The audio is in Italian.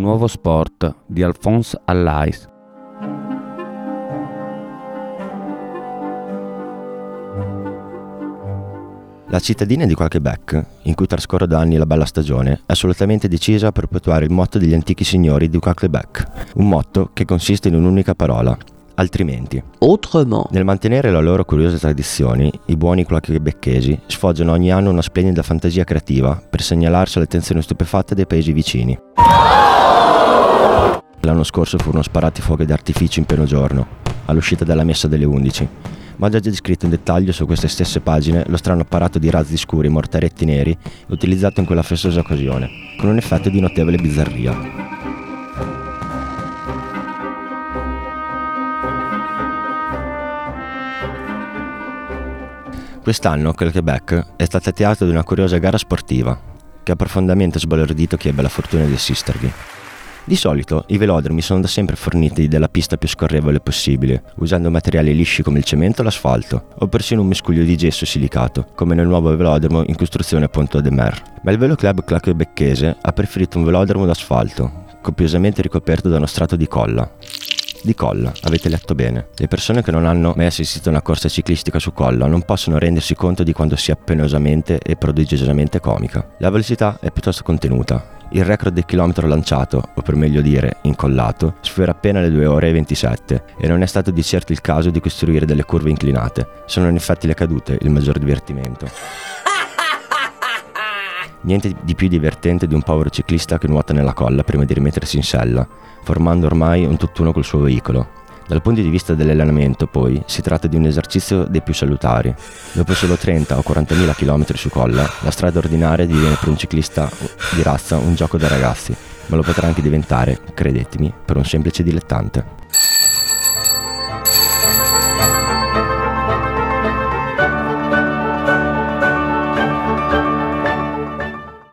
nuovo sport di Alphonse Allais. La cittadina di Québec, in cui trascorre da anni la bella stagione, è assolutamente decisa a perpetuare il motto degli antichi signori di Québec, un motto che consiste in un'unica parola: altrimenti. Autrement. Nel mantenere le loro curiose tradizioni, i buoni québecchesi sfoggiano ogni anno una splendida fantasia creativa per segnalarsi all'attenzione stupefatta dei paesi vicini. L'anno scorso furono sparati fuochi d'artificio in pieno giorno, all'uscita della messa delle 11, ma ho già descritto in dettaglio su queste stesse pagine lo strano apparato di razzi scuri e mortaretti neri utilizzato in quella festosa occasione, con un effetto di notevole bizzarria. Quest'anno Québec è stata teatro di una curiosa gara sportiva, che ha profondamente sbalordito chi ebbe la fortuna di assistervi. Di solito i velodromi sono da sempre forniti della pista più scorrevole possibile, usando materiali lisci come il cemento o l'asfalto, o persino un miscuglio di gesso e silicato, come nel nuovo velodromo in costruzione a Ponto de Mer. Ma il Velo Club québecchese ha preferito un velodromo d'asfalto, copiosamente ricoperto da uno strato di colla. Di colla, avete letto bene. Le persone che non hanno mai assistito a una corsa ciclistica su colla non possono rendersi conto di quanto sia penosamente e prodigiosamente comica. La velocità è piuttosto contenuta. Il record del chilometro lanciato, o per meglio dire incollato, sfiora appena le 2 ore e 27 e non è stato di certo il caso di costruire delle curve inclinate. Sono in effetti le cadute il maggior divertimento. Niente di più divertente di un povero ciclista che nuota nella colla prima di rimettersi in sella, formando ormai un tutt'uno col suo veicolo. Dal punto di vista dell'allenamento, poi, si tratta di un esercizio dei più salutari. Dopo solo 30 o 40.000 km su colla, la strada ordinaria diviene per un ciclista di razza un gioco da ragazzi, ma lo potrà anche diventare, credetemi, per un semplice dilettante.